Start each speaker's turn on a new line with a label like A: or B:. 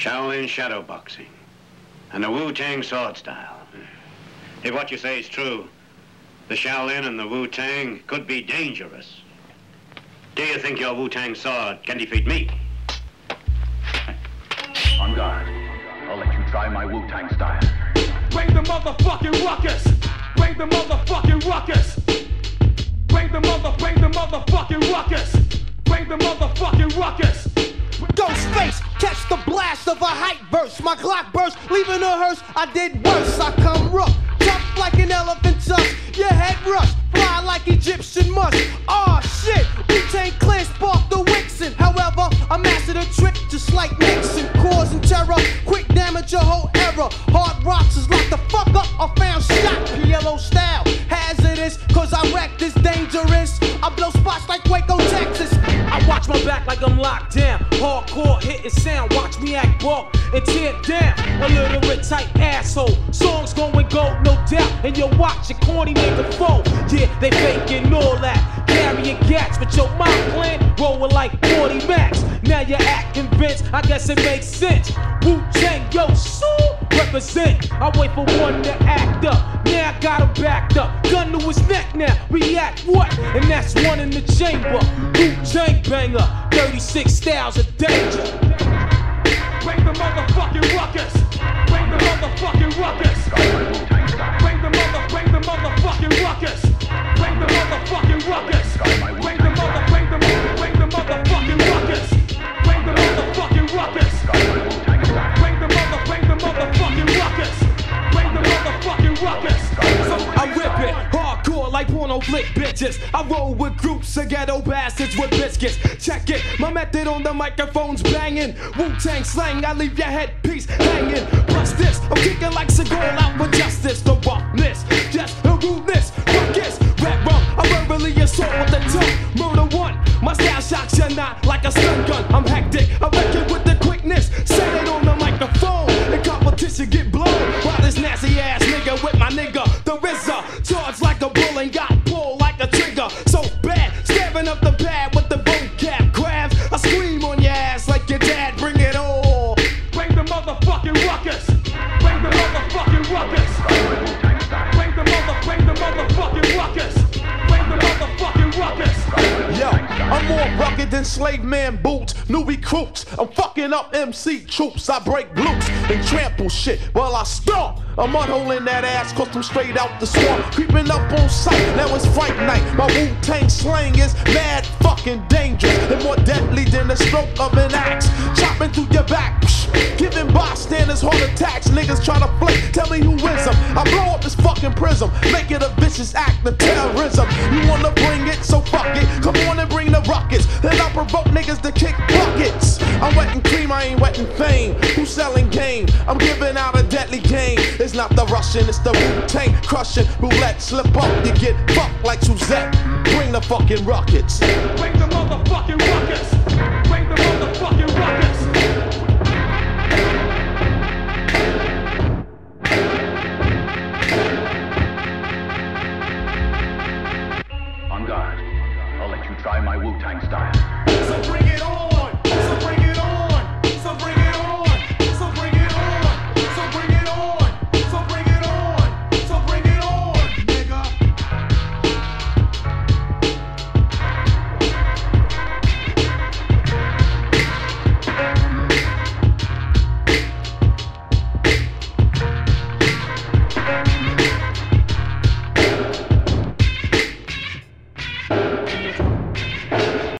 A: Shaolin shadow boxing, and the Wu-Tang sword style. If what you say is true, the Shaolin and the Wu-Tang could be dangerous. Do you think your Wu-Tang sword can defeat me?
B: On guard. I'll let you try my Wu-Tang style.
C: Bring the motherfucking ruckus! Bring the motherfucking ruckus! Bring the motherfucking ruckus! Bring the motherfucking ruckus!
D: Ghostface, catch the blast of a hype verse. My Glock burst, leaving a hearse. I did worse. I come rough, tough like an elephant tusk. Your head rush, fly like Egyptian musk. Aw shit, Wu-Tang Clan sparked the Wixen. However, I mastered a trick just like Nixon, causing terror, quick damage your whole era. Hard rocks is like the fuck up. I found shot, PLO style, hazardous, cause I wreck this dangerous. I blow spots like Waco, Texas. I watch my back like I'm locked down. Hardcore hitting sound, watch me act bulk and tear down. A literate type asshole. Songs going gold, no doubt. And you watch your corny nigga fold. Yeah, they faking all that. Carrying gats, but your mind plan rolling like 40 max. Now you act convinced, I guess it makes sense. Wu-Tang, yo, so represent. I wait for one to act up. Now I got him backed up. Gun to his neck now, react what? And that's one in the chamber. Wu-Tang banger, 36 styles of danger.
C: Bring the motherfucking ruckus! Bring the motherfucking ruckus! Bring the motherfucking ruckus! Bring the motherfucking ruckus! Bring the motherfucking ruckus! Bring the motherfucking ruckus! Bring the motherfucking ruckus! Bring the motherfucking ruckus!
D: I rip it, hardcore like porno flick bitches. I roll with groups of ghetto bastards with biscuits. Check it, my method on the microphone's banging. Wu-Tang slang, I leave your headpiece hanging. Plus this, I'm kicking like Seagal out for justice. The roughness, just the rudeness, ruckus, rap rum. I verbally assault with the tongue. Murder one, my style shocks you not like a stun gun. I'm hectic, I reckon with the quickness. Say it on the microphone, the competition get blown. While this nasty ass nigga with my nigga, the RZA, charged like a bull and got pulled like a trigger. So bad, stabbing up the pad with the vocab crabs. I scream on your ass like your dad, bring it all.
C: Bring the motherfucking ruckus! Bring the motherfucking ruckus! Bring the motherfucking ruckus! Bring the motherfucking ruckus!
D: Yo, I'm more rugged than slave man boots, new recruits. I'm fucking up MC troops. I break glutes and trample shit while I stomp. I'm unholing that ass cause I'm straight out the swamp. Creeping up on sight, now it's fight night. My Wu-Tang slang is mad fucking dangerous and more deadly than the stroke of an axe. Chopping through your back, giving bystanders heart attacks. Niggas try to flake, tell me who is them. I blow up this fucking prism, make it a vicious act of terrorism. You wanna bring it, so fuck it. Come on and bring the ruckus. Then I provoke niggas to kick buckets. I'm wetting cream, I ain't wetting fame. Who's selling game? I'm giving out a deadly game. It's not the Russian, it's the Wu-Tang crushing. Roulette, slip up, you get fucked like Suzette. Bring the fucking ruckus.
C: Bring the motherfucking ruckus!